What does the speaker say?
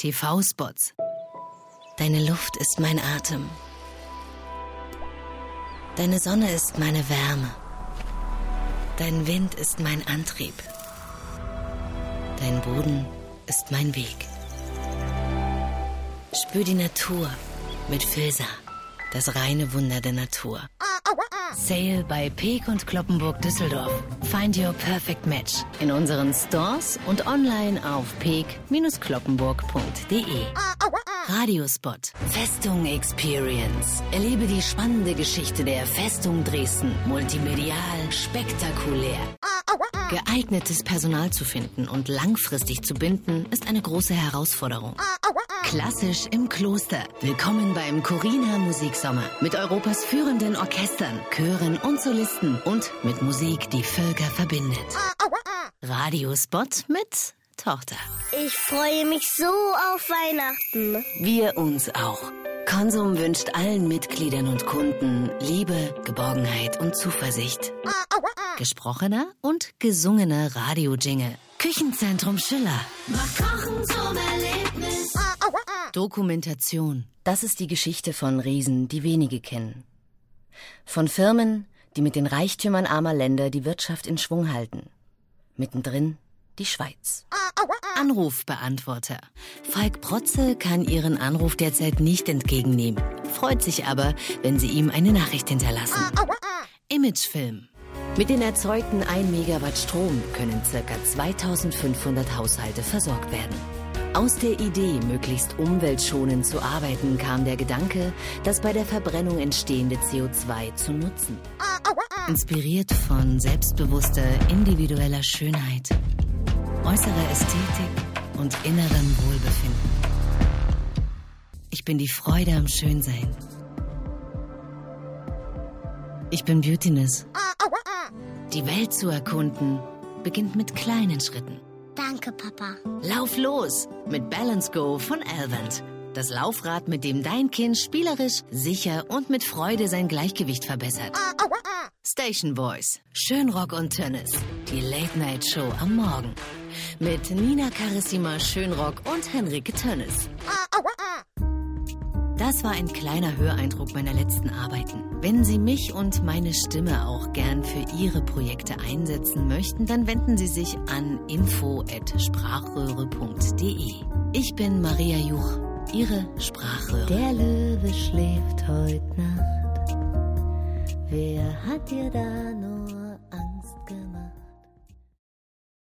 TV-Spots. Deine Luft ist mein Atem. Deine Sonne ist meine Wärme. Dein Wind ist mein Antrieb. Dein Boden ist mein Weg. Spür die Natur mit Filsa, das reine Wunder der Natur. Sale bei Peek und Cloppenburg Düsseldorf. Find your perfect match in unseren Stores und online auf peek-kloppenburg.de. Radiospot. Festung Experience. Erlebe die spannende Geschichte der Festung Dresden. Multimedial, spektakulär. Geeignetes Personal zu finden und langfristig zu binden, ist eine große Herausforderung. Klassisch im Kloster. Willkommen beim Corina Musiksommer. Mit Europas führenden Orchestern, Chören und Solisten und mit Musik, die Völker verbindet. Radiospot mit Tochter. Ich freue mich so auf Weihnachten. Wir uns auch. Konsum wünscht allen Mitgliedern und Kunden Liebe, Geborgenheit und Zuversicht. Gesprochener und gesungener Radio-Jingle. Küchenzentrum Schiller. Macht Kochen zum Erlebnis. Dokumentation. Das ist die Geschichte von Riesen, die wenige kennen. Von Firmen, die mit den Reichtümern armer Länder die Wirtschaft in Schwung halten. Mittendrin die Schweiz. Anrufbeantworter. Falk Protze kann Ihren Anruf derzeit nicht entgegennehmen, freut sich aber, wenn Sie ihm eine Nachricht hinterlassen. Imagefilm. Mit den erzeugten 1 Megawatt Strom können ca. 2500 Haushalte versorgt werden. Aus der Idee, möglichst umweltschonend zu arbeiten, kam der Gedanke, das bei der Verbrennung entstehende CO2 zu nutzen. Inspiriert von selbstbewusster, individueller Schönheit, äußerer Ästhetik und innerem Wohlbefinden. Ich bin die Freude am Schönsein. Ich bin Beautiness. Die Welt zu erkunden beginnt mit kleinen Schritten. Danke, Papa. Lauf los mit Balance Go von Elvand. Das Laufrad, mit dem dein Kind spielerisch, sicher und mit Freude sein Gleichgewicht verbessert. Station Boys, Schönrock und Tönnes. Die Late-Night-Show am Morgen. Mit Nina Carissima Schönrock und Henrike Tönnes. Das war ein kleiner Höreindruck meiner letzten Arbeiten. Wenn Sie mich und meine Stimme auch gern für Ihre Projekte einsetzen möchten, dann wenden Sie sich an info@sprachröhre.de. Ich bin Maria Juch, Ihre Sprachröhre. Der Löwe schläft heut Nacht. Wer hat dir da nur